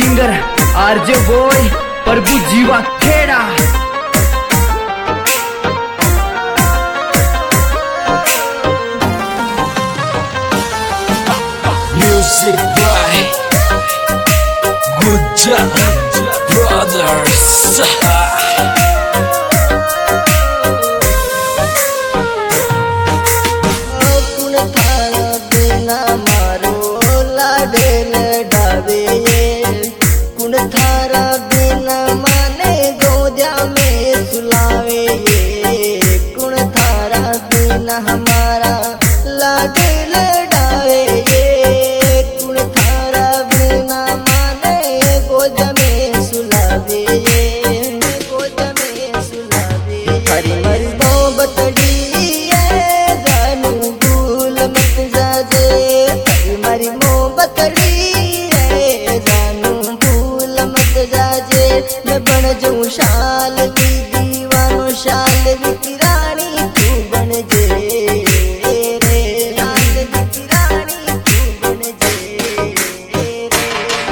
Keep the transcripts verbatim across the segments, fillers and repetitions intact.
Singer RJ boy प्रभु जीवा Kheda. Music by Guja Brothers। थारा बिना माने गोद्या में सुलावे ये कुण थारा बिना हमारा लाड लड़ावे ये कुण थारा बिना माने गोद्या में सुलावे ये गोद्या में सुलावे हरी मरी मोहब्बतड़ी ये जानू भूल मत जाजे हरी मरी मोहब्बतड़ी मैं बन जाऊं शाल की दीवानो शाल की रानी तू बन जे रे शाल की रानी तू बन जे रे।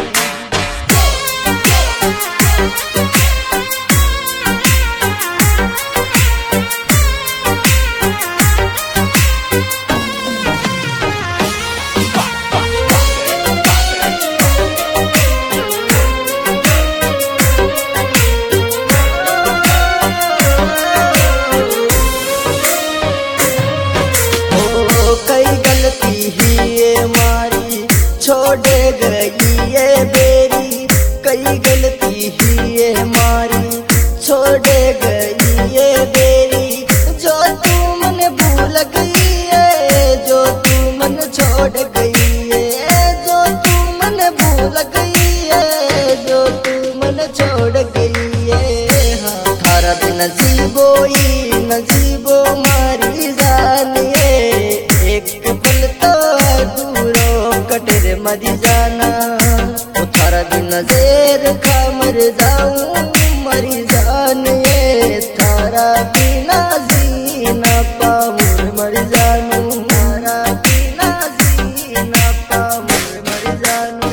छोड़ गई ये बेरी कई गलती ही ये हमारी छोड़ गई ये बेरी जो तू मन भूल गई है जो तू मन छोड़ गई है जो तू मन भूल गई है जो तू मन छोड़ गई है। हाँ थारा दिन नसीबो ही नसीबो मारी जानिए एक पल तो दूरो कटरे मरी जाना वो थारा दिन जेर खा मर जाऊं मरी जान ये थारा बिना जी ना पाऊं मर जानू थारा बिना जी ना पाऊं मर जानू।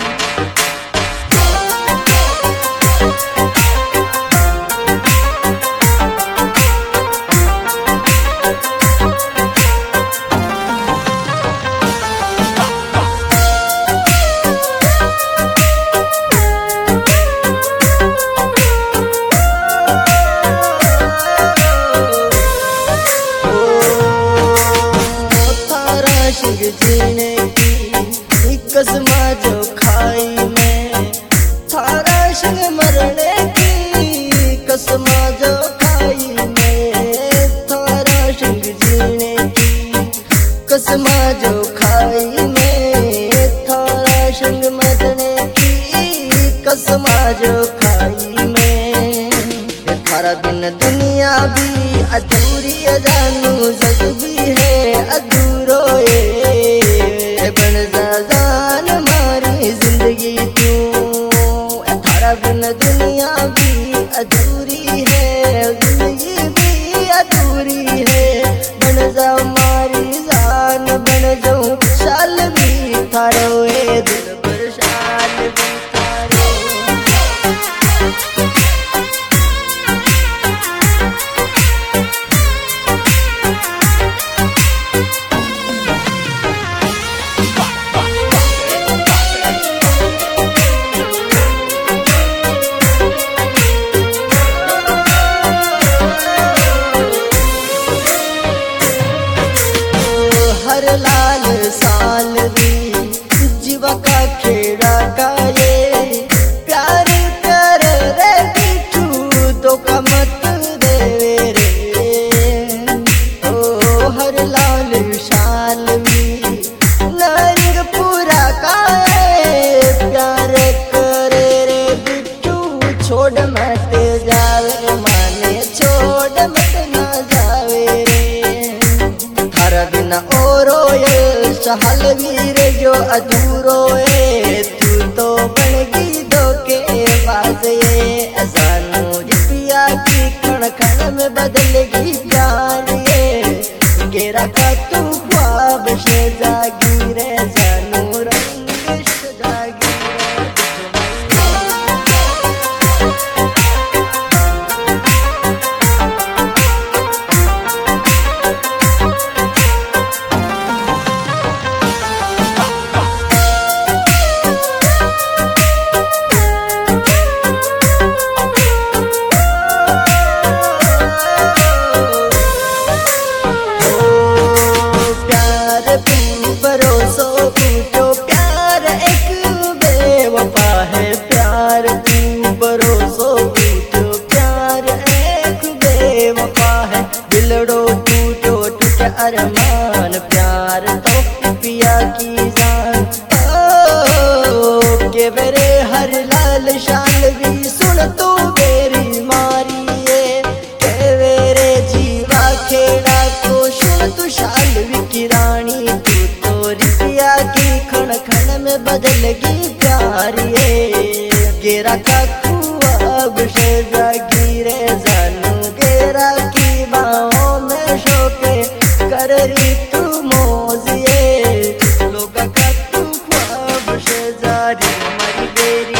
जीने की कसमा जो खाई मैं थारा संग मरने की कसमा जो खाई मैं थारा संग जीने की कसमा जो खाई मैं थारा संग मरने की कसमा जो खाई मैं। थारा बिन दुनिया भी अधूरी जानू जग भी है अधूरो ये बन जा जान मारी जिंदगी तू थारा बिन दुनिया भी अधूरी है जिंदगी भी अधूरी है बन जा मारी जान बन जाऊं शाल भी थारो ये दिल पर शाल भी थारो। हर लाल साल भी जीवा का खेड़ा का ये प्यार कर रे बिठू तो का मत दे रे ओ हर लाल साल भी नरग पूरा का प्यार कर रे बिठू छोड़ मत जावे माने छोड़ मत ना जावे रे थारा बिना ओरो सहल वीर जो अधूरो है तू तो बन गई धोखे बाज ये जानू रुपया की खण खण में बदलेगी प्यार ये गेरा का तू ख्वाब से जागी रे जानू रंग जागी रे। के वेरे हर लाल शाल भी सुन तू बेरी मारिए के वेरे जीवा खेड़ा को सुन तू शाल भी की रानी तू तो रिया की खण खण में बदलगी प्यारिए गेरा का अब शेजागी रे जानू गेरा की बाहों में शोके कर रही तू मोजिए लोगा का तू ख्वाब शेजारी मरी बेरी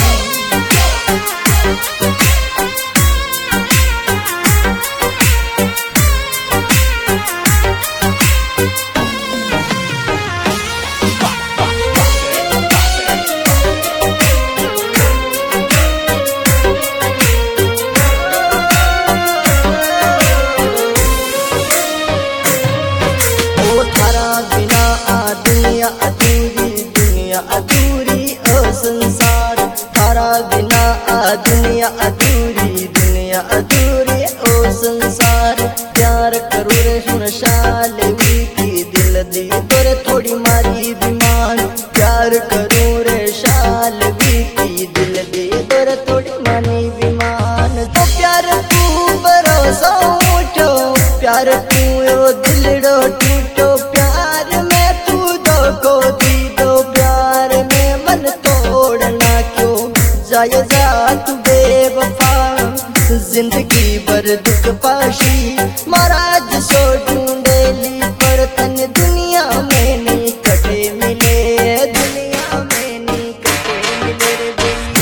अधूरी ओ संसार तारा बिना आ दुनिया अधूरी दुनिया अधूरी ओ संसार प्यार करूँ रे सुन शाल की दिल दी तोरे थोड़ी मारी बीमान प्यार करूँ रे शाल की दिल दी तोरे थोड़ी मानी बीमान तो प्यार तू भरोसा उठो प्यार तू ओ दिलड़ो टूटो प्यार में तू दो को दी दो प्यार में मन तोड़ना क्यों जाए जा तू बेवफा जिंदगी भर दुख पाशी महाराज सो ढूंढेली पर तन दुनिया में नहीं कटे मिले दुनिया में नहीं कटे मिले रे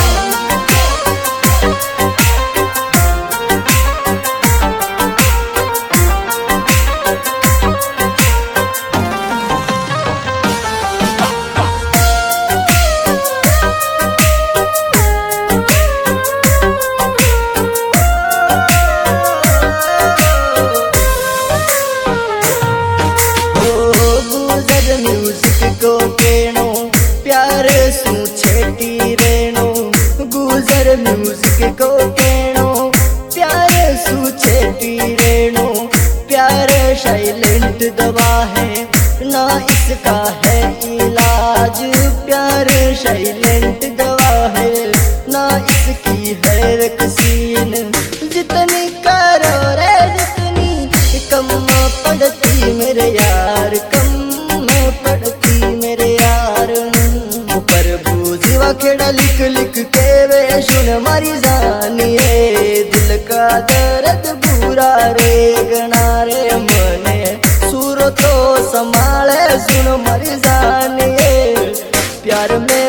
म्यूजिक को केणो प्यार सू छेटी रेणो गुजर म्यूजिक को केणो प्यार सू छेटी रेणो प्यार साइलेंट दवा है ना इसका है इलाज प्यार साइलेंट दवा है ना इसकी है वैक्सीन जितनी करो रे जितनी कम पड़ती मेरे यार कम पड़ती मेरे यार प्रभु जीवा खेड़ा लिख लिख के वे सुन मारी जानी रे दिल का दर्द बुरा रे गना रे मने सुर तो संभाले सुन मारी जानी प्यार में